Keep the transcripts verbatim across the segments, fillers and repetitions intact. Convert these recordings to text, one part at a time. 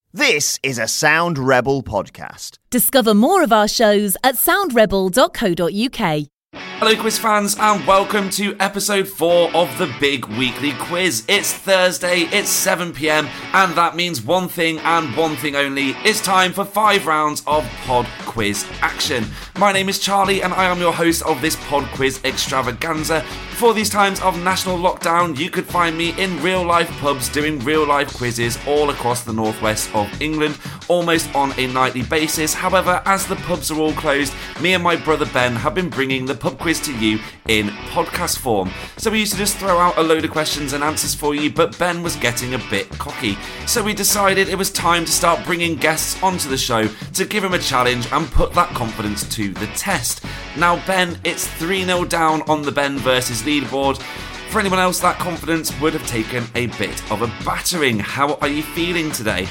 This is a Sound Rebel podcast. Discover more of our shows at sound rebel dot co dot uk. Hello quiz fans and welcome to episode four of the Big Weekly Quiz. It's Thursday, it's seven p.m, and that means one thing and one thing only. It's time for five rounds of pod quiz action. My name is Charlie and I am your host of this pod quiz extravaganza. Before these times of national lockdown, you could find me in real life pubs doing real life quizzes all across the northwest of England, almost on a nightly basis. However, as the pubs are all closed, me and my brother Ben have been bringing the pub quiz to you in podcast form. So we used to just throw out a load of questions and answers for you, but Ben was getting a bit cocky. So we decided it was time to start bringing guests onto the show to give him a challenge and put that confidence to the test. Now Ben, it's three nil down on the Ben versus leaderboard. For anyone else, that confidence would have taken a bit of a battering. How are you feeling today?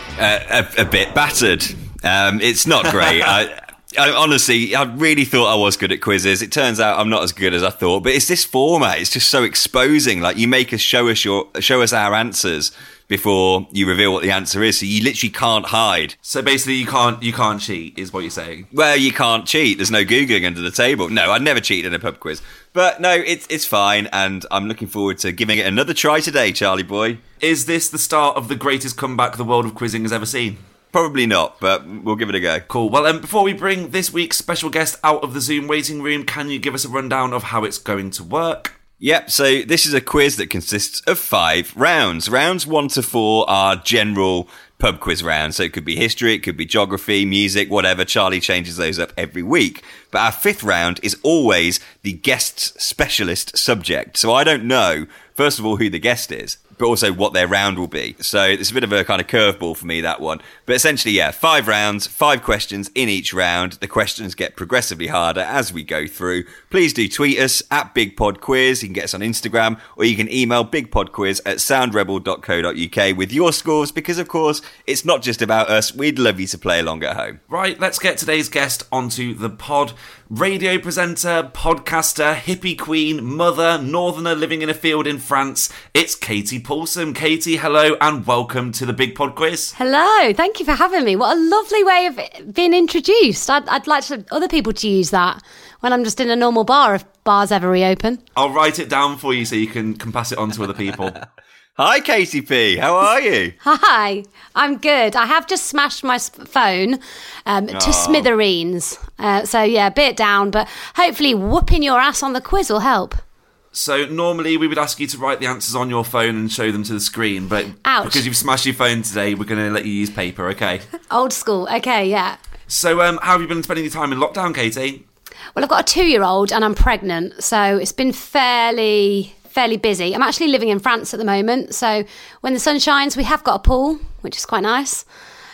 Uh, a, a bit battered. Um, it's not great. I, I, honestly, I really thought I was good at quizzes. It turns out I'm not as good as I thought. But it's this format. It's just so exposing. Like, you make us show us your show us our answers before you reveal what the answer is. So you literally can't hide. So basically, you can't you can't cheat, is what you're saying. Well, you can't cheat. There's no Googling under the table. No, I'd never cheat in a pub quiz. But no, it's it's fine, and I'm looking forward to giving it another try today, Charlie boy. Is this the start of the greatest comeback the world of quizzing has ever seen? Probably not, but we'll give it a go. Cool. Well, um, before we bring this week's special guest out of the Zoom waiting room, can you give us a rundown of how it's going to work? Yep, so this is a quiz that consists of five rounds. Rounds one to four are general pub quiz rounds. So it could be history, it could be geography, music, whatever. Charlie changes those up every week. But our fifth round is always the guest's specialist subject. So I don't know, first of all, who the guest is, but also what their round will be. So it's a bit of a kind of curveball for me, that one. But essentially, yeah, five rounds, five questions in each round. The questions get progressively harder as we go through. Please do tweet us at BigPodQuiz. You can get us on Instagram, or you can email bigpodquiz at sound rebel dot co dot uk with your scores, because, of course, it's not just about us. We'd love you to play along at home. Right, let's get today's guest onto the pod. Radio presenter, podcaster, hippie queen, mother, northerner living in a field in France. It's Katie Paulson. Katie, hello and welcome to the Big Pod Quiz. Hello, thank you for having me. What a lovely way of being introduced. I'd, I'd like to, other people to use that when I'm just in a normal bar, if bars ever reopen. I'll write it down for you so you can, can pass it on to other people. Hi, Katie P. How are you? Hi, I'm good. I have just smashed my phone um, to smithereens. Uh, so, yeah, a bit down, but hopefully whooping your ass on the quiz will help. So, normally we would ask you to write the answers on your phone and show them to the screen, but Ouch. Because you've smashed your phone today, we're going to let you use paper, okay? Old school. Okay, yeah. So, um, how have you been spending your time in lockdown, Katie? Well, I've got a two-year-old and I'm pregnant, so it's been fairly... fairly busy. I'm actually living in France at the moment, so when the sun shines, we have got a pool, which is quite nice.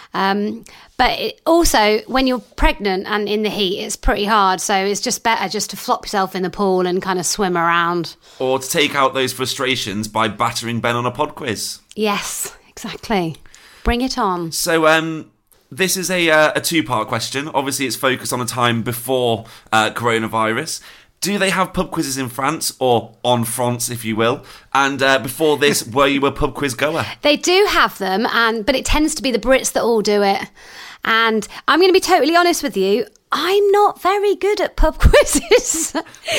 Um, but it, also, when you're pregnant and in the heat, it's pretty hard, so it's just better just to flop yourself in the pool and kind of swim around. Or to take out those frustrations by battering Ben on a pod quiz. Yes, exactly. Bring it on. So, um... this is a, uh, a two-part question. Obviously, it's focused on a time before uh, coronavirus. Do they have pub quizzes in France, or en France, if you will? And uh, before this, were you a pub quiz goer? They do have them, and but it tends to be the Brits that all do it. And I'm going to be totally honest with you, I'm not very good at pub quizzes.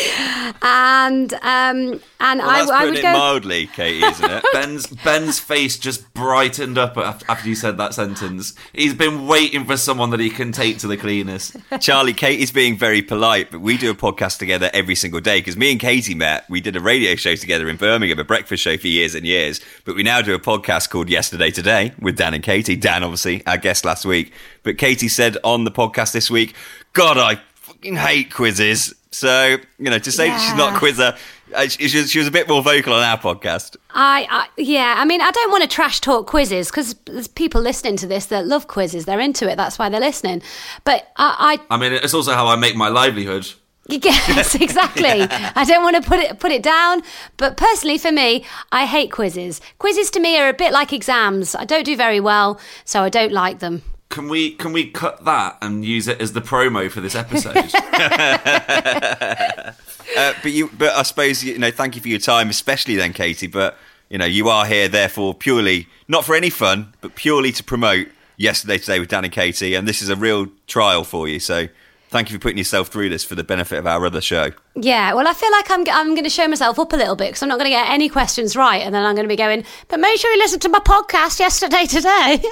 and um, and well, I, that's I putting would it go mildly, Katie, isn't it? Ben's Ben's face just brightened up after you said that sentence. He's been waiting for someone that he can take to the cleaners. Charlie, Katie's being very polite, but we do a podcast together every single day, because me and Katie met, we did a radio show together in Birmingham, a breakfast show for years and years, but we now do a podcast called Yesterday Today with Dan and Katie. Dan, obviously, our guest last week. But Katie said on the podcast this week, God, I fucking hate quizzes. So, you know, to say yeah. she's not a quizzer, she, she was a bit more vocal on our podcast. I, I yeah, I mean, I don't want to trash talk quizzes, because there's people listening to this that love quizzes. They're into it. That's why they're listening. But I, I, I mean, it's also how I make my livelihood. Yes, exactly. I don't want to put it put it down, but personally for me, I hate quizzes. Quizzes to me are a bit like exams. I don't do very well, so I don't like them. Can we can we cut that and use it as the promo for this episode? uh, but you, but I suppose, you know, thank you for your time, especially then, Katie. But you know, you are here therefore purely not for any fun, but purely to promote yesterday, today with Dan and Katie, and this is a real trial for you. So thank you for putting yourself through this for the benefit of our other show. Yeah, well, I feel like I'm I'm going to show myself up a little bit because I'm not going to get any questions right, and then I'm going to be going, but make sure you listen to my podcast yesterday, today.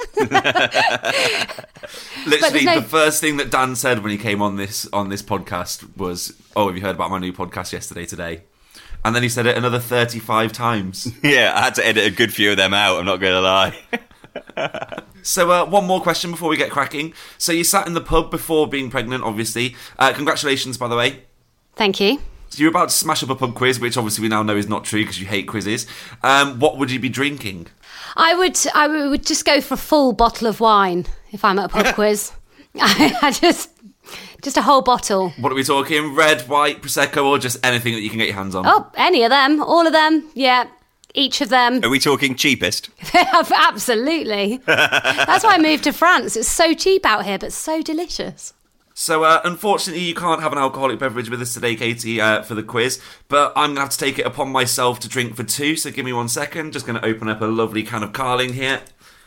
Literally, no- the first thing that Dan said when he came on this on this podcast was, "Oh, have you heard about my new podcast yesterday, today?" And then he said it another thirty-five times. Yeah, I had to edit a good few of them out, I'm not going to lie. So uh, one more question before we get cracking. So you sat in the pub before being pregnant, obviously. Uh, congratulations, by the way. Thank you. So you're about to smash up a pub quiz, which obviously we now know is not true because you hate quizzes. Um, what would you be drinking? I would I would just go for a full bottle of wine if I'm at a pub quiz. I, I just just a whole bottle. What are we talking? Red, white, Prosecco, or just anything that you can get your hands on? Oh, any of them, all of them, yeah. Each of them. Are we talking cheapest? Absolutely. That's why I moved to France. It's so cheap out here, but so delicious. So, uh, unfortunately, you can't have an alcoholic beverage with us today, Katie, uh, for the quiz. But I'm going to have to take it upon myself to drink for two. So give me one second. Just going to open up a lovely can of Carling here.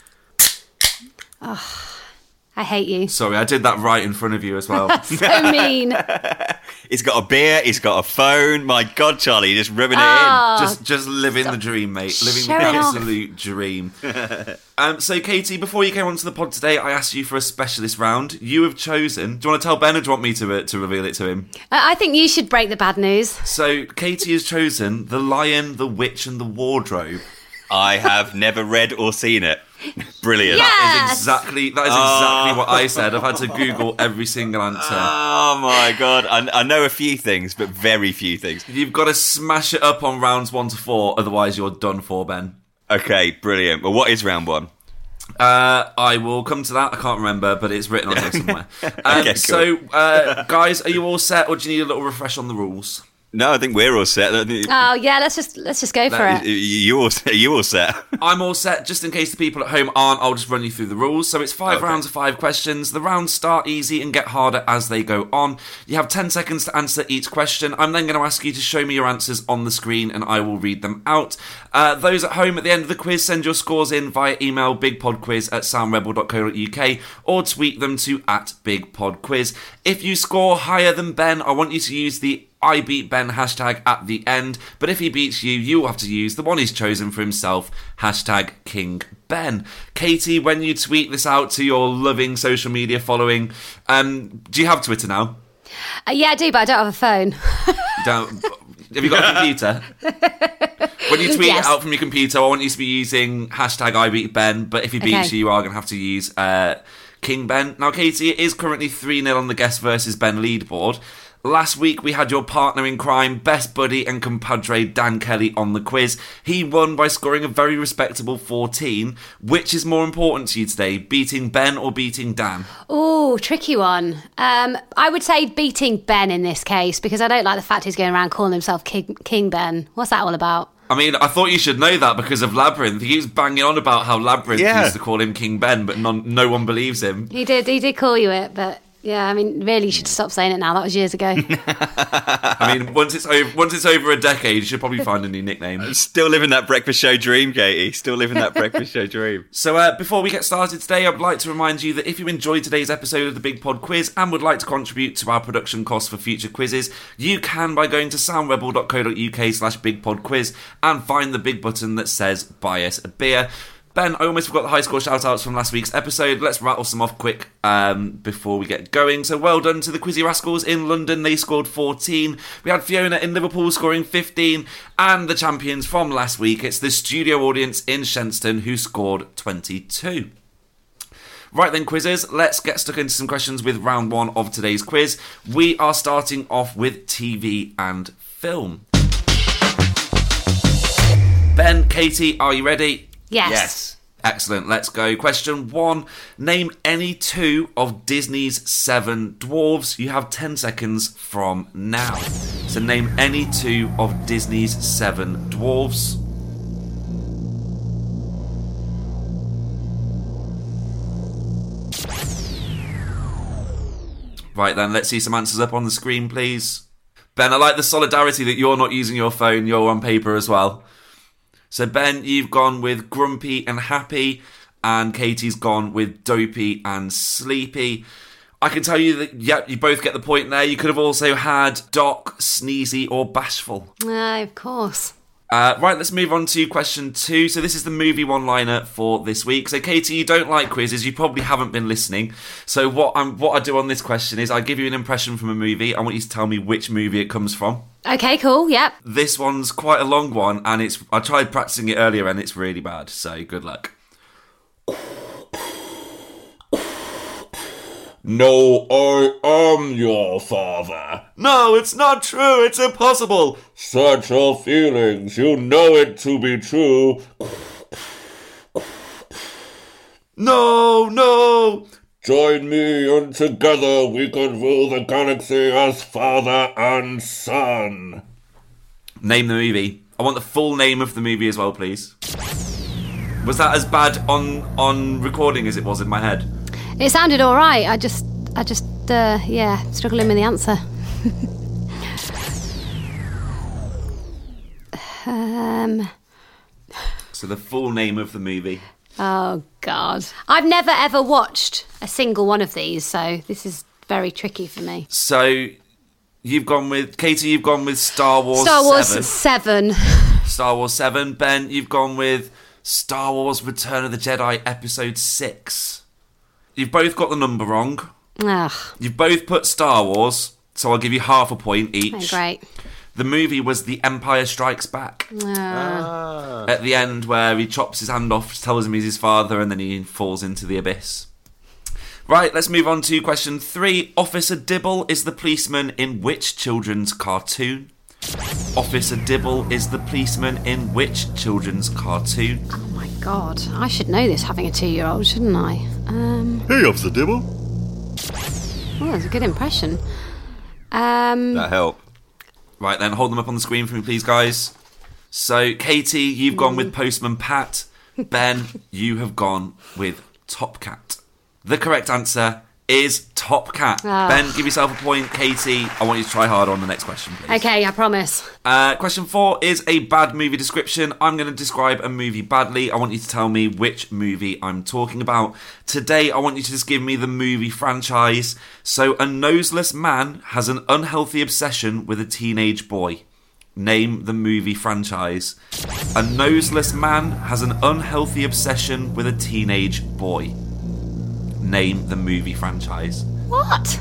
Oh, I hate you. Sorry, I did that right in front of you as well. So mean. He's got a beer, he's got a phone. My God, Charlie, you're just rubbing it Oh. Just just living the dream, mate. Living the Showing off. absolute dream. um, so, Katie, before you came onto the pod today, I asked you for a specialist round. You have chosen... Do you want to tell Ben or do you want me to, uh, to reveal it to him? I I think you should break the bad news. So, Katie has chosen The Lion, the Witch and the Wardrobe. in. I have never read or seen it. Brilliant. Yeah. That is Yes! exactly, that is exactly what I said. I've had to Google every single answer. Oh my God. I, I know a few things, but very few things. You've got to smash it up on rounds one to four, otherwise you're done for, Ben. Okay, brilliant. Well, what is round one? Uh, I will come to that. I can't remember, but it's written on here somewhere. Um, Okay, cool. So, uh, guys, are you all set, or do you need a little refresh on the rules? No, I think we're all set. I think- Oh yeah, let's just let's just go for That it. You all, you all set? I'm all set. Just in case the people at home aren't, I'll just run you through the rules. So it's five Okay. rounds of five questions. The rounds start easy and get harder as they go on. You have ten seconds to answer each question. I'm then going to ask you to show me your answers on the screen and I will read them out. Uh, those at home at the end of the quiz, send your scores in via email bigpodquiz at soundrebel dot co dot uk or tweet them to at bigpodquiz. If you score higher than Ben, I want you to use the I beat Ben hashtag at the end, but if he beats you, you will have to use the one he's chosen for himself, hashtag King Ben. Katie, when you tweet this out to your loving social media following, um, do you have Twitter now? Uh, yeah, I do, but I don't have a phone. Don't, have you got a computer? When you tweet Yes. it out from your computer, I want you to be using hashtag I beat Ben, but if he beats Okay. you, you are going to have to use uh, King Ben. Now, Katie, it is currently three nil on the Guest versus Ben leaderboard. Last week, we had your partner in crime, best buddy and compadre Dan Kelly on the quiz. He won by scoring a very respectable fourteen. Which is more important to you today, beating Ben or beating Dan? Oh, tricky one. Um, I would say beating Ben in this case because I don't like the fact he's going around calling himself King, King Ben. What's that all about? I mean, I thought you should know that because of Labyrinth. He was banging on about how Labyrinth Yeah. used to call him King Ben, but none, no one believes him. He did. He did call you it, but yeah, I mean, really, you should stop saying it now. That was years ago. I mean, once it's over, once it's over a decade, you should probably find a new nickname. Still living that breakfast show dream, Katie. Still living that breakfast show dream. So uh, before we get started today, I would like to remind you that if you enjoyed today's episode of the Big Pod Quiz and would like to contribute to our production costs for future quizzes, you can by going to soundrebel dot co dot uk slash bigpodquiz and find the big button that says buy us a beer. Ben, I almost forgot the high score shout-outs from last week's episode. Let's rattle some off quick um, before we get going. So well done to the Quizzy Rascals in London. They scored fourteen. We had Fiona in Liverpool scoring fifteen. And the champions from last week, it's the studio audience in Shenstone who scored twenty-two. Right then, quizzers, let's get stuck into some questions with round one of today's quiz. We are starting off with T V and film. Ben, Katie, are you ready? Yes. Yes. Excellent, let's go. Question one. Name any two of Disney's seven dwarves. You have ten seconds from now. So name any two of Disney's seven dwarves. Right then, let's see some answers up on the screen, please. Ben, I like the solidarity that you're not using your phone, you're on paper as well. So Ben, you've gone with Grumpy and Happy. and Katie's gone with Dopey and Sleepy. I can tell you that, yeah, you both get the point there. You could have also had Doc, Sneezy, or Bashful. No, of course. Uh, right, let's move on to question two. So this is the movie one-liner for this week. So Katie, you don't like quizzes. You probably haven't been listening. So what I'm, what I do on this question is I give you an impression from a movie. I want you to tell me which movie it comes from. Okay, cool, yep. This one's quite a long one, and it's I tried practicing it earlier, and it's really bad. So good luck. No, I am your father. No, it's not true. It's impossible. Search your feelings. You know it to be true. No, no. Join me and together we can rule the galaxy as father and son. Name the movie. I want the full name of the movie as well, please. Was that as bad on, on recording as it was in my head? It sounded all right. I just, I just, uh, yeah, struggling with the answer. um. So the full name of the movie. Oh, God. I've never ever watched a single one of these, so this is very tricky for me. So you've gone with, Katie, you've gone with Star Wars Star Wars seven. seven. Star Wars seven. Ben, you've gone with Star Wars Return of the Jedi Episode six. You've both got the number wrong. Ugh. You've both put Star Wars, so I'll give you half a point each. Oh, great. The movie was The Empire Strikes Back. Uh, At the end, where he chops his hand off, tells him he's his father, and then he falls into the abyss. Right, let's move on to question three. Officer Dibble is the policeman in which children's cartoon? Officer Dibble is the policeman in which children's cartoon? oh, my God. I should know this, having a two-year-old, shouldn't I? Um, Hey, Officer Dibble. oh, that's a good impression. Um, That help. Right then, hold them up on the screen for me, please, guys. So, Katie, you've gone with Postman Pat. Ben, you have gone with Top Cat. The correct answer is Top Cat. Ah. Ben, give yourself a point. Katie, I want you to try harder on the next question, please. okay, I promise. Uh, question four is a bad movie description. I'm going to describe a movie badly. I want you to tell me which movie I'm talking about. Today, I want you to just give me the movie franchise. So, a noseless man has an unhealthy obsession with a teenage boy. Name the movie franchise. A noseless man has an unhealthy obsession with a teenage boy. Name the movie franchise. What?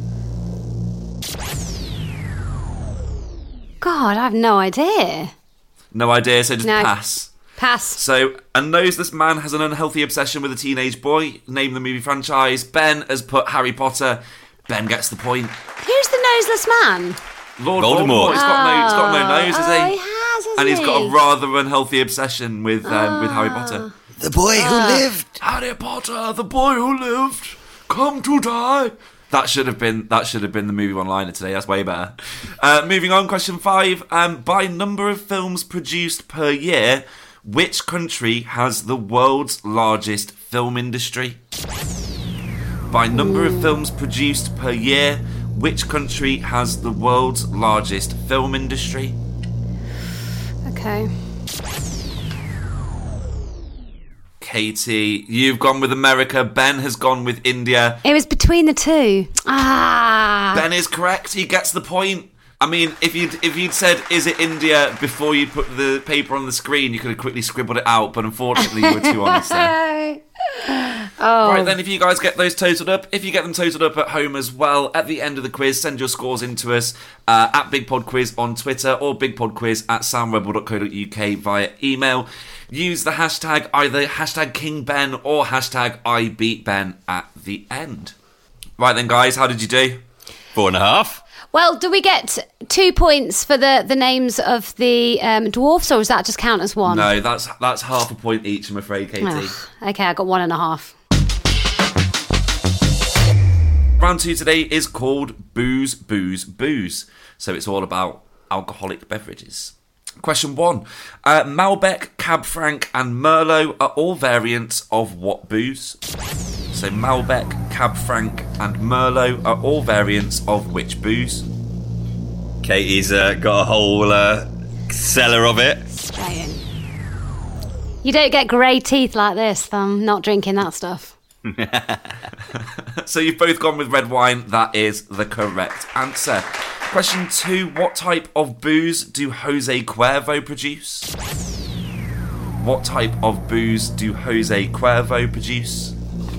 God, I have no idea. No idea, so just No. pass. Pass. So, a noseless man has an unhealthy obsession with a teenage boy. Name the movie franchise. Ben has put Harry Potter. Ben gets the point. Who's the noseless man? Lord Voldemort. Voldemort. He's got no, he's got no nose, oh, has he? he has, hasn't And he's got a he? rather unhealthy obsession with um, with Harry Potter. The boy who lived. Harry Potter, the boy who lived, come to die. That should have been that should have been the movie one-liner today. That's way better. Uh, moving on, question five. Um, by number of films produced per year, which country has the world's largest film industry? By number of films produced per year, which country has the world's largest film industry? Okay. Katie, you've gone with America. Ben has gone with India. It was between the two. Ah. Ben is correct. He gets the point. I mean, if you'd if you'd said, "Is it India?" before you put the paper on the screen, you could have quickly scribbled it out. But unfortunately, you were too honest there. Oh. Right then, if you guys get those totaled up, if you get them totaled up at home as well, at the end of the quiz, send your scores in to us uh, at Big Pod Quiz on Twitter or bigpodquiz at soundrebel dot co dot uk via email. Use the hashtag either hashtag KingBen or hashtag IBeatBen at the end. Right then, guys, how did you do? Four and a half. Well, do we get two points for the, the names of the um, dwarfs, or does that just count as one? No, that's that's half a point each, I'm afraid, Katie. Ugh, okay, I got one and a half. Round two today is called Booze, Booze, Booze. So it's all about alcoholic beverages. Question one. Uh, Malbec, Cab Franc and Merlot are all variants of what booze? So Malbec, Cab Franc and Merlot are all variants of which booze? Katie's uh, got a whole uh, cellar of it. Straight in. You don't get grey teeth like this from not drinking that stuff. So you've both gone with red wine. That is the correct answer. Question two. What type of booze do Jose Cuervo produce? What type of booze do Jose Cuervo produce?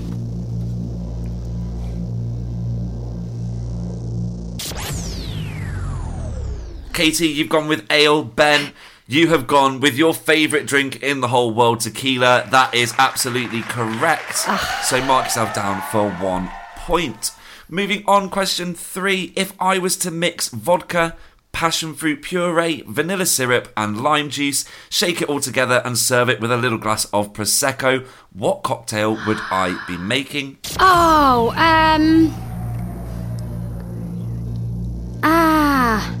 Katie, you've gone with ale. Ben, you have gone with your favourite drink in the whole world, tequila. That is absolutely correct. So mark yourself down for one point. Moving on, question three. If I was to mix vodka, passion fruit puree, vanilla syrup and lime juice, shake it all together and serve it with a little glass of Prosecco, what cocktail would I be making? Oh, um... Ah...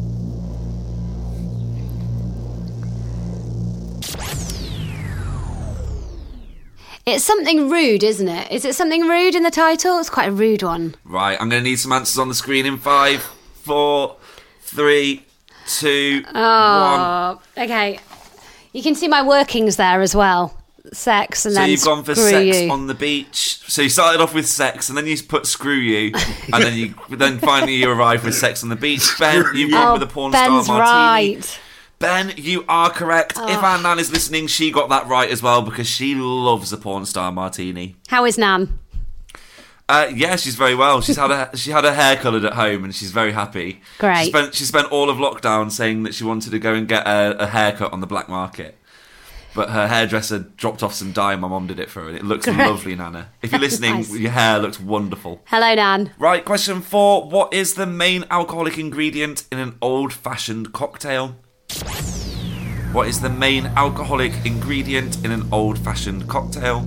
It's something rude, isn't it? Is it something rude in the title? It's quite a rude one. Right, I'm going to need some answers on the screen in five, four, three, two, oh, one. Okay. You can see my workings there as well. Sex and so then you've gone for screw sex you. on the beach. So you started off with sex, and then you put screw you, and then you then finally you arrived with sex on the beach. Ben, you've gone oh, with a porn Ben's star martini. Right. Ben, you are correct. Oh. If our Nan is listening, she got that right as well because she loves a porn star martini. How is Nan? Uh, yeah, she's very well. She's had a she had her hair coloured at home, and she's very happy. Great. She spent she spent all of lockdown saying that she wanted to go and get a, a haircut on the black market, but her hairdresser dropped off some dye. And my mum did it for her, and it looks Great. lovely, Nana. If you're listening, Nice. your hair looks wonderful. Hello, Nan. Right, question four. What is the main alcoholic ingredient in an old-fashioned cocktail? What is the main alcoholic ingredient in an old-fashioned cocktail?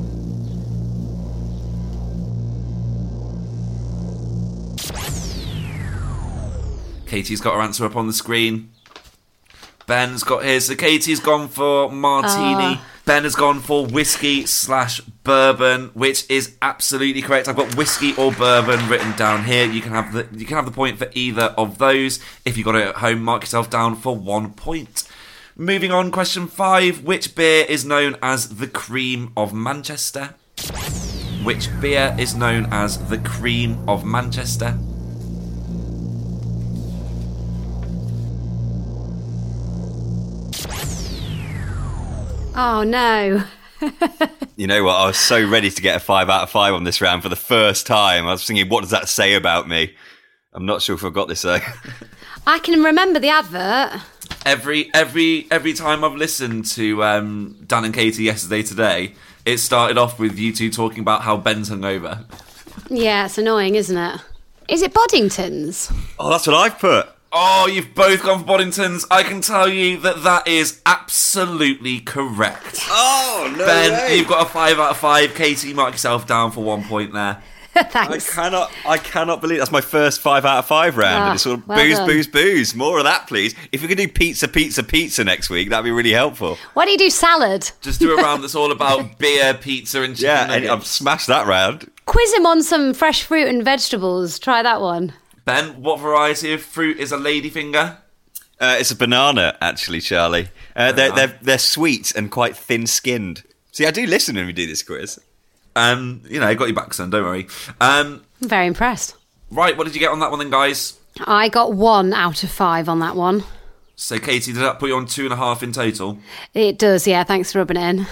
Katie's got her answer up on the screen. Ben's got his. So Katie's gone for martini. Oh. Ben has gone for whiskey slash bourbon, which is absolutely correct. I've got whiskey or bourbon written down here. You can have the you can have the point for either of those. If you got it at home, mark yourself down for one point. Moving on, question five. Which beer is known as the Cream of Manchester? Which beer is known as the Cream of Manchester? Oh, no. You know what? I was so ready to get a five out of five on this round for the first time. I was thinking, what does that say about me? I'm not sure if I've got this though. I can remember the advert. Every every every time I've listened to um, Dan and Katie yesterday today, it started off with you two talking about how Ben's hungover. Yeah, it's annoying, isn't it? Is it Boddington's? Oh, that's what I've put. Oh, you've both gone for Boddington's. I can tell you that that is absolutely correct. Oh, no Ben, way. you've got a five out of five. Katie, mark yourself down for one point there. I Thanks. cannot, I cannot believe that's my first five out of five round. Ah, and it's sort of well booze, done. booze, booze. More of that, please. If we could do pizza, pizza, pizza next week, that'd be really helpful. Why do you do salad? Just do a round that's all about beer, pizza, and chicken Yeah, and nuggets. I've smashed that round. Quiz him on some fresh fruit and vegetables. Try that one. Ben, what variety of fruit is a ladyfinger? Uh, it's a banana, actually, Charlie. Uh, they're, they're they're sweet and quite thin-skinned. See, I do listen when we do this quiz. Um, you know, got your back, son. Don't worry. Um, I'm very impressed. right, what did you get on that one then, guys? I got one out of five on that one. So, Katie, did that put you on two and a half in total? It does, yeah. Thanks for rubbing it in.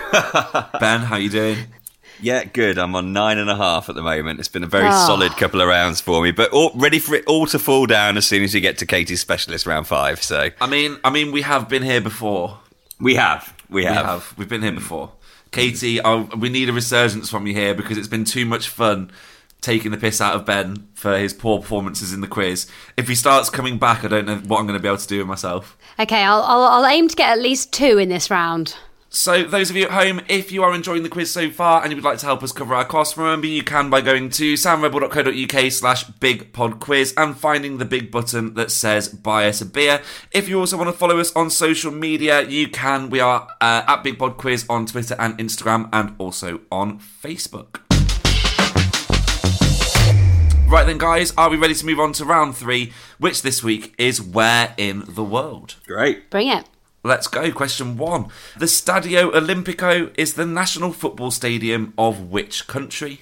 Ben, how you doing? Yeah, good. I'm on nine and a half at the moment. It's been a very Oh. solid couple of rounds for me, but all, ready for it all to fall down as soon as you get to Katie's specialist round five. So I mean, I mean, we have been here before. we have, we We have. have. We've been here before. Katie, oh, we need a resurgence from you here because it's been too much fun taking the piss out of Ben for his poor performances in the quiz. If he starts coming back, I don't know what I'm going to be able to do with myself. Okay, I'll, I'll, I'll aim to get at least two in this round. So, those of you at home, if you are enjoying the quiz so far and you would like to help us cover our costs, remember you can by going to soundrebel.co.uk slash bigpodquiz and finding the big button that says buy us a beer. If you also want to follow us on social media, you can. We are uh, at Big Pod Quiz on Twitter and Instagram and also on Facebook. Right then, guys, are we ready to move on to round three, which this week is Where in the World? Great. Bring it. Let's go. Question one. The Stadio Olimpico is the national football stadium of which country?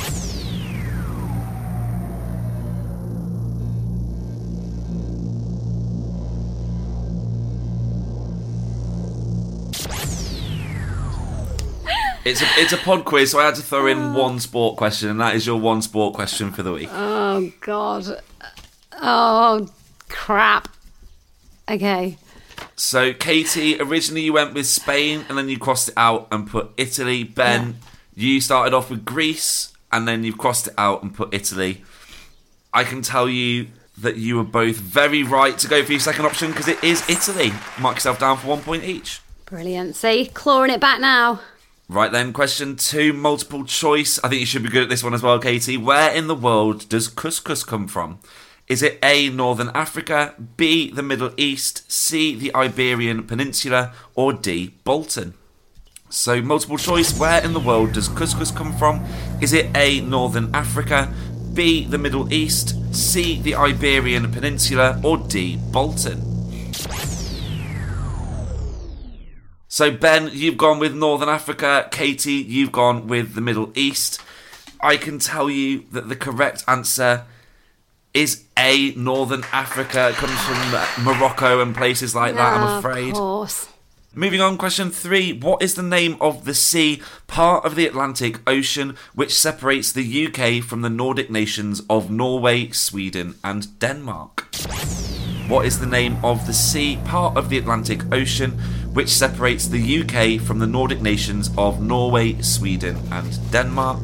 It's a, it's a pod quiz, so I had to throw in one sport question, and that is your one sport question for the week. Oh, God. Oh, crap. Okay. So, Katie, originally you went with Spain, and then you crossed it out and put Italy. Ben, yeah. You started off with Greece, and then you've crossed it out and put Italy. I can tell you that you were both very right to go for your second option, because it is Italy. Mark yourself down for one point each. Brilliant. See, clawing it back now. Right then, question two, multiple choice. I think you should be good at this one as well, Katie. Where in the world does couscous come from? Is it A, Northern Africa, B, the Middle East, C, the Iberian Peninsula, or D, Bolton? So, multiple choice, where in the world does couscous come from? Is it A, Northern Africa, B, the Middle East, C, the Iberian Peninsula, or D, Bolton? So, Ben, you've gone with Northern Africa. Katie, you've gone with the Middle East. I can tell you that the correct answer is A, Northern Africa. It comes from Morocco and places like that, I'm afraid. Of course. Moving on, question three. What is the name of the sea, part of the Atlantic Ocean, which separates the U K from the Nordic nations of Norway, Sweden, and Denmark? What is the name of the sea, part of the Atlantic Ocean, which separates the U K from the Nordic nations of Norway, Sweden, and Denmark?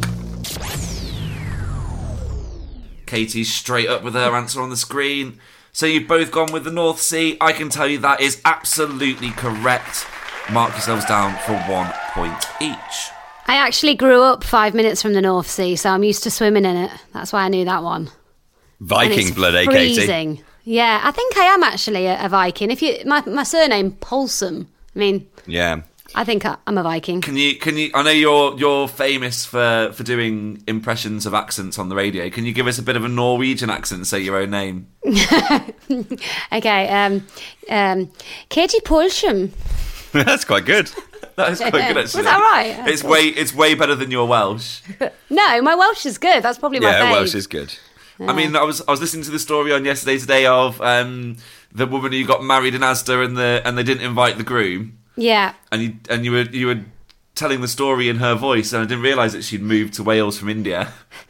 Katie's straight up with her answer on the screen. So you've both gone with the North Sea. I can tell you that is absolutely correct. Mark yourselves down for one point each. I actually grew up five minutes from the North Sea, so I'm used to swimming in it. That's why I knew that one. Viking blood, eh, freezing. Katie? Yeah, I think I am actually a, a Viking. If you, my my surname Paulson. I mean, yeah, I think I, I'm a Viking. Can you? Can you? I know you're you're famous for, for doing impressions of accents on the radio. Can you give us a bit of a Norwegian accent and say your own name? Okay, um, um, Katie Paulson. That's quite good. That is quite good, actually. Was that right? It's way it's way better than your Welsh. No, my Welsh is good. That's probably my yeah, fave. Welsh is good. I mean, I was I was listening to the story on yesterday today of um, the woman who got married in Asda and the and they didn't invite the groom. Yeah. And you and you were you were telling the story in her voice, and I didn't realise that she'd moved to Wales from India.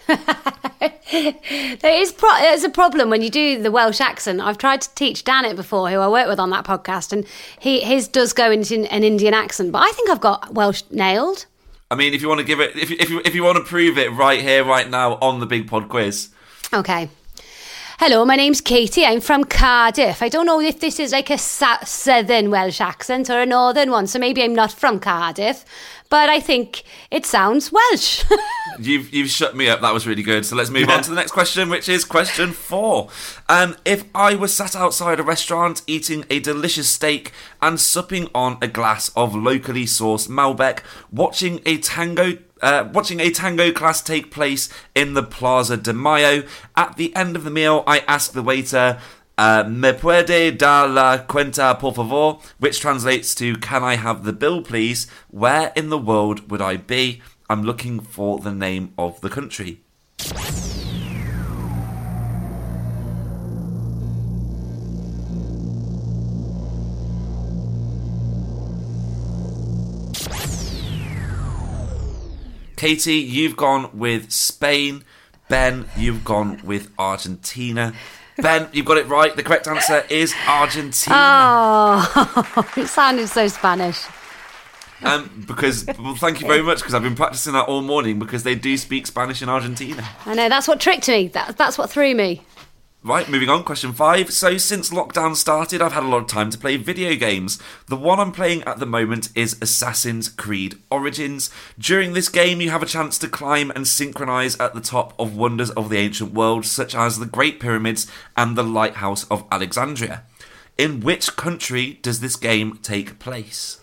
There is pro- there's a problem when you do the Welsh accent. I've tried to teach Dan it before, who I work with on that podcast, and he his does go into an Indian accent, but I think I've got Welsh nailed. I mean, if you want to give it, if you, if you if you want to prove it right here, right now on the Big Pod Quiz. Okay. Hello, my name's Katie. I'm from Cardiff. I don't know if this is like a sa- southern Welsh accent or a northern one, so maybe I'm not from Cardiff, but I think it sounds Welsh. You've you've shut me up. That was really good. So let's move on to the next question, which is question four. Um, if I was sat outside a restaurant eating a delicious steak and supping on a glass of locally sourced Malbec, watching a tango uh, watching a tango class take place in the Plaza de Mayo, at the end of the meal, I ask the waiter, Uh, ¿Me puede dar la cuenta, por favor? Which translates to, can I have the bill, please? Where in the world would I be? I'm looking for the name of the country. Katie, you've gone with Spain. Ben, you've gone with Argentina. Ben, you've got it right. The correct answer is Argentina. Oh, it sounded so Spanish. Um, because, well, thank you very much, because I've been practicing that all morning, because they do speak Spanish in Argentina. I know, that's what tricked me. That, that's what threw me. Right, moving on, question five. So, since lockdown started, I've had a lot of time to play video games. The one I'm playing at the moment is Assassin's Creed Origins. During this game, you have a chance to climb and synchronise at the top of wonders of the ancient world, such as the Great Pyramids and the Lighthouse of Alexandria. In which country does this game take place?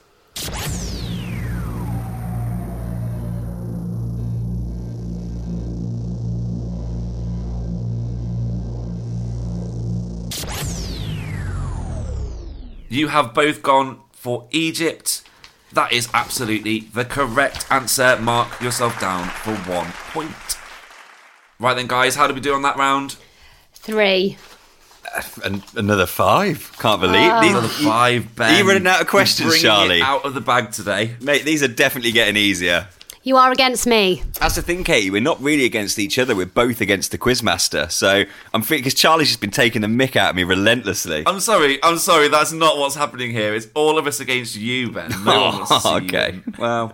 You have both gone for Egypt. That is absolutely the correct answer. Mark yourself down for one point. Right then, guys, how did we do on that round? Three. And another five. Can't believe Oh. these. Another five, Ben. Are you running out of questions, Bringing Charlie? it out of the bag today. Mate, these are definitely getting easier. You are against me. That's the thing, Katie. We're not really against each other. We're both against the Quizmaster. So I'm thinking, because Charlie's just been taking the mick out of me relentlessly. I'm sorry, I'm sorry, that's not what's happening here. It's all of us against you, Ben. No one wants to see okay. you. Well.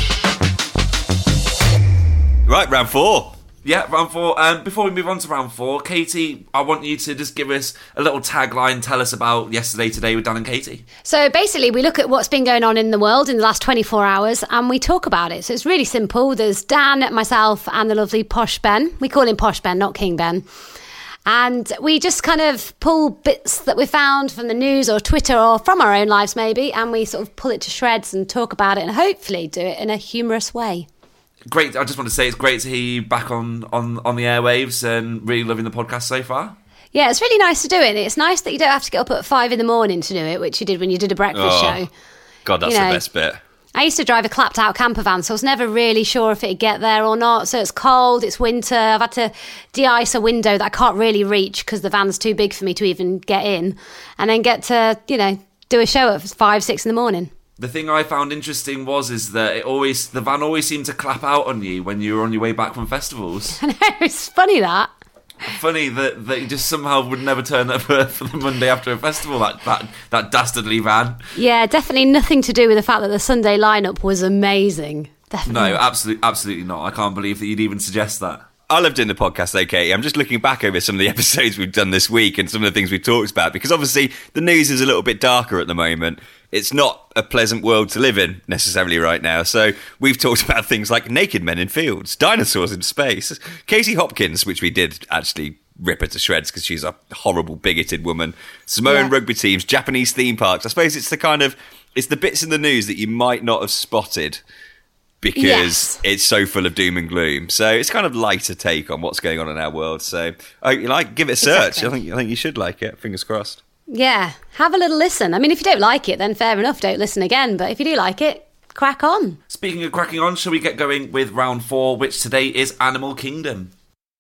Right, round four. Yeah, round four. Um, before we move on to round four, Katie, I want you to just give us a little tagline. Tell us about yesterday, today with Dan and Katie. So basically, we look at what's been going on in the world in the last twenty-four hours and we talk about it. So it's really simple. There's Dan, myself, and the lovely Posh Ben. We call him Posh Ben, not King Ben. And we just kind of pull bits that we found from the news or Twitter or from our own lives maybe, and we sort of pull it to shreds and talk about it and hopefully do it in a humorous way. Great. I just want to say it's great to hear you back on, on, on the airwaves and really loving the podcast so far. Yeah, it's really nice to do it. It's nice that you don't have to get up at five in the morning to do it, which you did when you did a breakfast Oh, show. God, that's You know, the best bit. I used to drive a clapped out camper van, so I was never really sure if it'd get there or not. So it's cold, it's winter. I've had to de-ice a window that I can't really reach because the van's too big for me to even get in, and then get to, you know, do a show at five, six in the morning. The thing I found interesting was is that it always the van always seemed to clap out on you when you were on your way back from festivals. I know, it's funny that. Funny that, that you just somehow would never turn up for, for the Monday after a festival, that, that, that dastardly van. Yeah, definitely nothing to do with the fact that the Sunday lineup was amazing. Definitely. No, absolutely, absolutely not. I can't believe that you'd even suggest that. I love doing the podcast, though, Katie. I'm just looking back over some of the episodes we've done this week and some of the things we've talked about, because obviously the news is a little bit darker at the moment. It's not a pleasant world to live in necessarily right now. So we've talked about things like naked men in fields, dinosaurs in space, Casey Hopkins, which we did actually rip her to shreds because she's a horrible, bigoted woman, Samoan Yeah. rugby teams, Japanese theme parks. I suppose it's the kind of, it's the bits in the news that you might not have spotted because Yes. it's so full of doom and gloom. So it's kind of lighter take on what's going on in our world. So I hope you like, give it a search. Exactly. I think I think you should like it. Fingers crossed. Yeah, have a little listen. I mean, if you don't like it, then fair enough, don't listen again. But if you do like it, crack on. Speaking of cracking on, shall we get going with round four, which today is Animal Kingdom?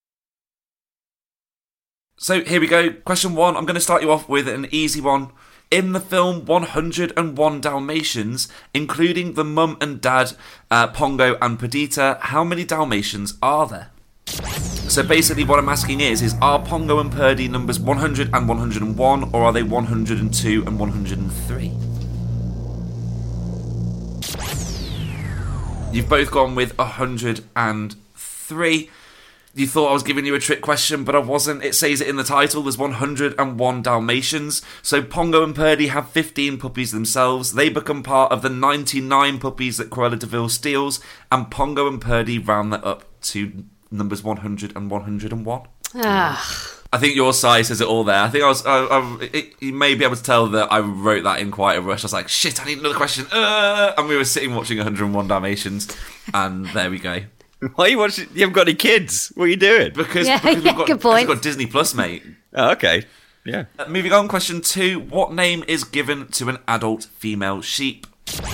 So here we go. Question one. I'm going to start you off with an easy one. In the film one hundred and one Dalmatians, including the mum and dad, uh, Pongo and Perdita, how many Dalmatians are there? So basically what I'm asking is, is are Pongo and Purdy numbers one hundred and one hundred and one, or are they one hundred and two and one hundred and three? You've both gone with one hundred and three. You thought I was giving you a trick question, but I wasn't. It says it in the title. There's one hundred and one Dalmatians. So Pongo and Purdy have fifteen puppies themselves. They become part of the ninety-nine puppies that Cruella de Vil steals, and Pongo and Purdy round that up to numbers one hundred and one hundred and one. Ah, I think your side says it all there. I think I was. I, I, it, you may be able to tell that I wrote that in quite a rush. I was like, "Shit, I need another question." Uh, and we were sitting watching one hundred and one Dalmatians, and there we go. Why are you watching? You haven't got any kids. What are you doing? Because, Yeah, because yeah, we've got, good because point. we've got Disney Plus, mate. Oh, okay. Yeah. Uh, moving on, question two. What name is given to an adult female sheep?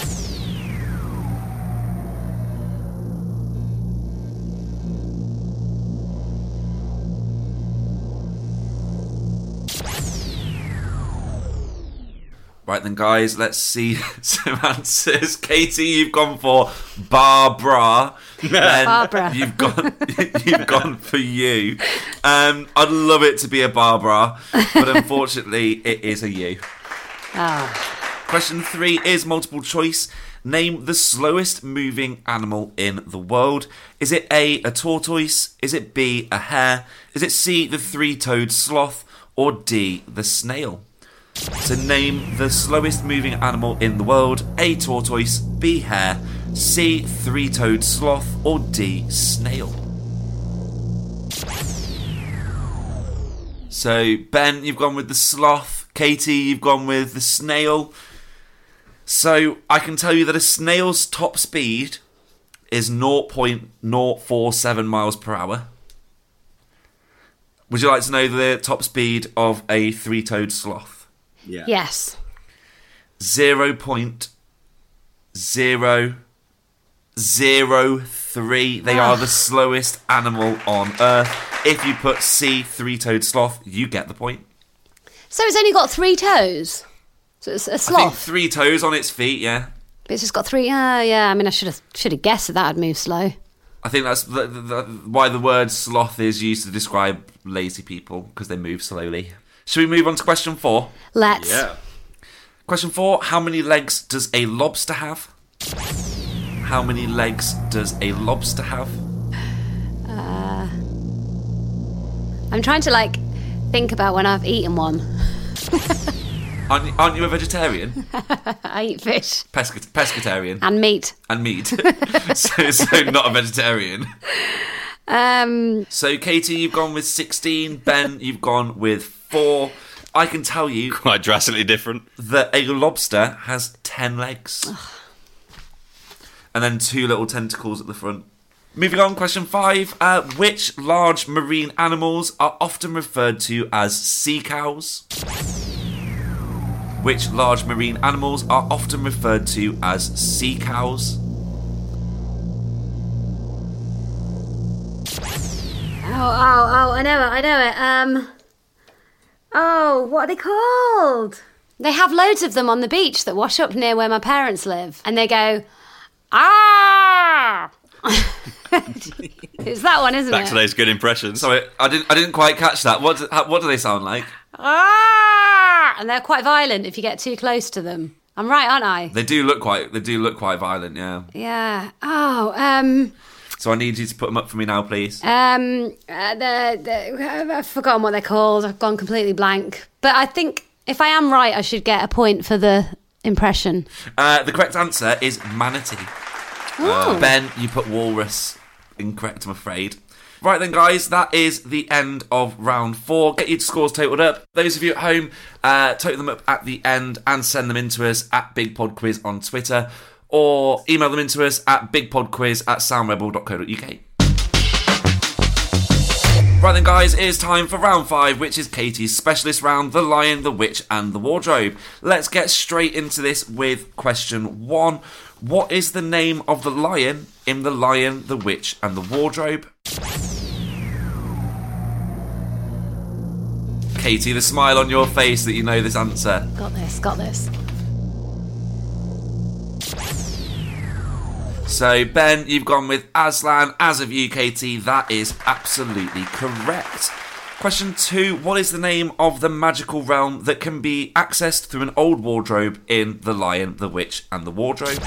Right then, guys, let's see some answers. Katie, you've gone for Barbara. Ben, Barbara. You've gone, you've gone for you. Um, I'd love it to be a Barbara, but unfortunately, it is a you. ah. Question three is multiple choice. Name the slowest moving animal in the world. Is it A, a tortoise? Is it B, a hare? Is it C, the three-toed sloth? Or D, the snail? So name the slowest moving animal in the world. A, tortoise. B, hare. C, three-toed sloth. Or D, snail. So Ben, you've gone with the sloth. Katie, you've gone with the snail. So I can tell you that a snail's top speed is zero point zero four seven miles per hour. Would you like to know the top speed of a three-toed sloth? Yeah. Yes. zero point zero zero three. They are the slowest animal on Earth. If you put C, three-toed sloth, you get the point. So it's only got three toes? So it's a I think sloth? three toes on its feet, yeah. But it's just got three... Oh, yeah, I mean, I should have should have guessed that that would move slow. I think that's the, the, the, why the word sloth is used to describe lazy people, because they move slowly. Should we move on to question four? Let's. Question four, how many legs does a lobster have? How many legs does a lobster have? Uh, I'm trying to, like, think about when I've eaten one. Aren't you, aren't you a vegetarian? I eat fish. Pescat- pescatarian. And meat. And meat. so, so not a vegetarian. Um, So, Katie, you've gone with sixteen. Ben, you've gone with four. I can tell you Quite drastically different. that a lobster has ten legs. And then two little tentacles at the front. Moving on, question five. Uh, which large marine animals are often referred to as sea cows? Which large marine animals are often referred to as sea cows? oh, oh, oh, I know it, I know it. Um, oh, what are they called? They have loads of them on the beach that wash up near where my parents live. And they go, ah! It's that one, isn't Back it? to those good impressions. Sorry, I didn't. I didn't quite catch that. What? Do, how, what do they sound like? Ah! And they're quite violent if you get too close to them. I'm right, aren't I? They do look quite. They do look quite violent. Yeah. Yeah. Oh, um, So I need you to put them up for me now, please. um, uh, the, the, I've forgotten what they're called. I've gone completely blank. But I think if I am right, I should get a point for the impression. Uh, the correct answer is manatee. Uh, ben, you put walrus. Incorrect, I'm afraid. Right then, guys, that is the end of round four. Get your scores totaled up. Those of you at home, uh, total them up at the end and send them in to us at Big Pod Quiz on Twitter, or email them in to us at bigpodquiz at soundrebel dot co dot uk. Right then, guys, it is time for round five, which is Katie's specialist round, The Lion, the Witch and the Wardrobe. Let's get straight into this with question one. What is the name of the lion in The Lion, the Witch and the Wardrobe? Katie, the smile on your face that you know this answer. Got this, got this. So, Ben, you've gone with Aslan. As of you, Katie, that is absolutely correct. Question two, what is the name of the magical realm that can be accessed through an old wardrobe in The Lion, the Witch and the Wardrobe?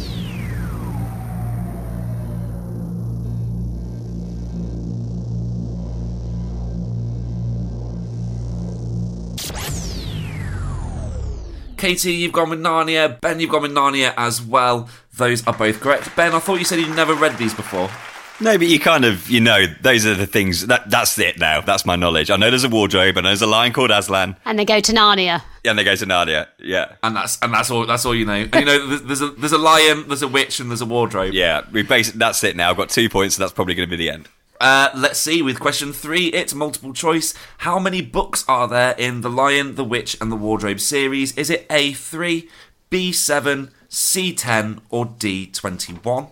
Katie, you've gone with Narnia. Ben, you've gone with Narnia as well. Those are both correct. Ben, I thought you said you'd never read these before. No, but you kind of, you know, those are the things, that that's it now. That's my knowledge. I know there's a wardrobe, I know there's a lion called Aslan, And they go to Narnia. and they go to Narnia, yeah. And that's and that's all that's all you know. And you know, there's, there's a there's a lion, there's a witch, and there's a wardrobe. Yeah, we basically, that's it now. I've got two points, so that's probably going to be the end. Uh, let's see, with question three, it's multiple choice. How many books are there in The Lion, the Witch and the Wardrobe series? Is it A three, B seven, C ten, or D twenty-one?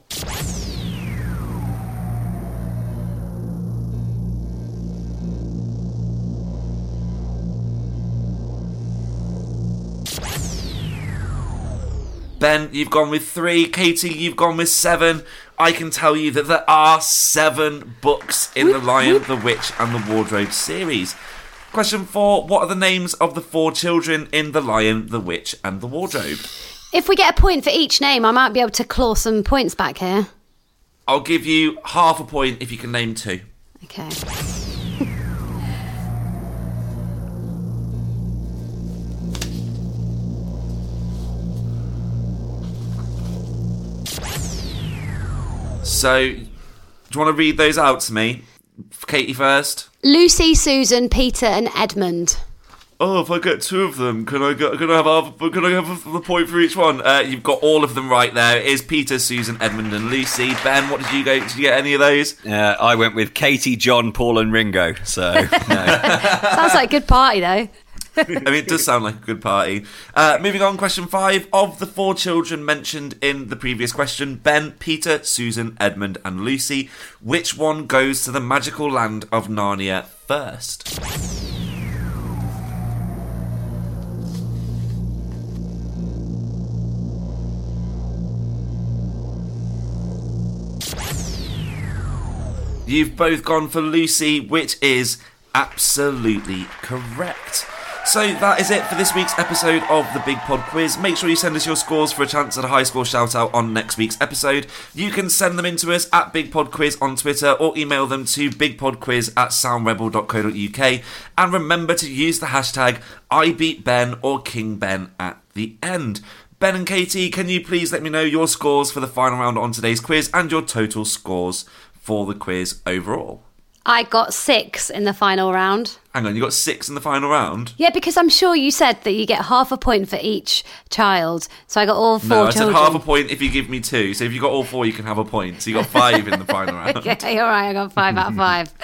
Ben, you've gone with three. Katie, you've gone with seven. I can tell you that there are seven books in The Lion, the Witch and the Wardrobe series. Question four, what are the names of the four children in The Lion, the Witch and the Wardrobe? If we get a point for each name, I might be able to claw some points back here. I'll give you half a point if you can name two. Okay. So, do you want to read those out to me? Katie first. Lucy, Susan, Peter and Edmund. Oh, if I get two of them, can I get, can I have half, can I have the point for each one? Uh, you've got all of them right there. It is Peter, Susan, Edmund, and Lucy. Ben, what did you go? Did you get any of those? Uh, I went with Katie, John, Paul, and Ringo. So no. Sounds like a good party though. I mean, it does sound like a good party. Uh, moving on, question five. Of the four children mentioned in the previous question, Ben, Peter, Susan, Edmund and Lucy, which one goes to the magical land of Narnia first? You've both gone for Lucy, which is absolutely correct. So that is it for this week's episode of the Big Pod Quiz. Make sure you send us your scores for a chance at a high score shout out on next week's episode. You can send them in to us at Big Pod Quiz on Twitter or email them to bigpodquiz at soundrebel dot co dot uk. And remember to use the hashtag IBeatBen or KingBen at the end. Ben and Katie, can you please let me know your scores for the final round on today's quiz and your total scores for the quiz overall? I got six in the final round. Hang on, you got six in the final round? Yeah, because I'm sure you said that you get half a point for each child. So I got all four No, I children. said half a point if you give me two. So if you got all four, you can have a point. So you got five in the final round. Okay, all right, I got five out of five.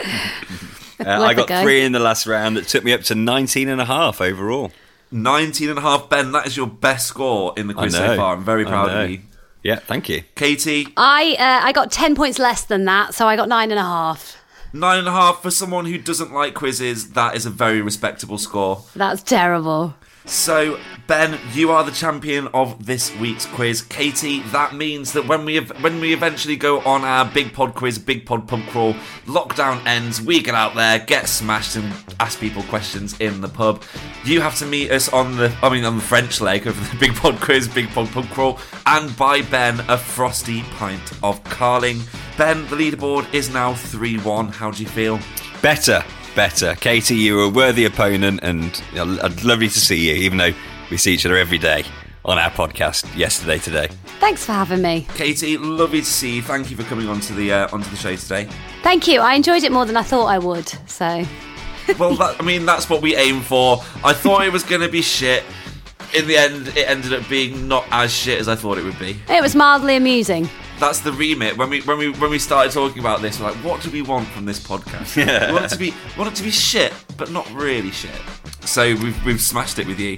Uh, I got three in the last round that took me up to nineteen and a half overall. nineteen and a half. Ben, that is your best score in the quiz so far. I'm very proud of you. Yeah, thank you. Katie? I uh, I got ten points less than that, so I got nine and a half. Nine and a half for someone who doesn't like quizzes. That is a very respectable score. That's terrible. So, Ben, you are the champion of this week's quiz. Katie, that means that when we when we eventually go on our Big Pod Quiz, Big Pod Pub Crawl, lockdown ends, we get out there, get smashed and ask people questions in the pub. You have to meet us on the, I mean, on the French leg of the Big Pod Quiz, Big Pod Pub Crawl, and buy Ben a frosty pint of Carling. Ben, the leaderboard is now three one. How do you feel? Better. Better. Katie, you were a worthy opponent, and you know, lovely to see you, even though we see each other every day on our podcast yesterday, today. Thanks for having me. Katie, lovely to see you. Thank you for coming onto the uh, onto the show today. Thank you. I enjoyed it more than I thought I would. So, well, that, I mean, that's what we aim for. I thought it was going to be shit. In the end, it ended up being not as shit as I thought it would be. It was mildly amusing. That's the remit. When we when we when we started talking about this, we're like, what do we want from this podcast? Yeah. We want it to be we want it to be shit, but not really shit. So we've we've smashed it with you.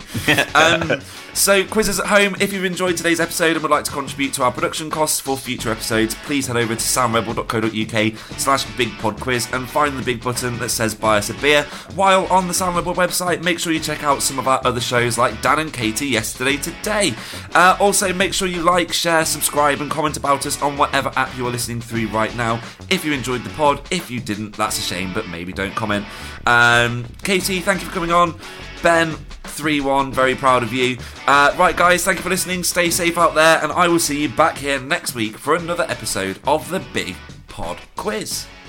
um, so quizzes at home, if you've enjoyed today's episode and would like to contribute to our production costs for future episodes, please head over to soundrebel dot co dot uk slash bigpodquiz and find the big button that says buy us a beer. While on the Sound Rebel website, make sure you check out some of our other shows like Dan and Katie Yesterday Today. Uh, also, make sure you like, share, subscribe and comment about us on whatever app you are listening through right now. If you enjoyed the pod, if you didn't, that's a shame, but maybe don't comment. Um, Katie, thank you for coming on. Ben, three one, very proud of you. Uh, right, guys, thank you for listening. Stay safe out there, and I will see you back here next week for another episode of the Big Pod Quiz.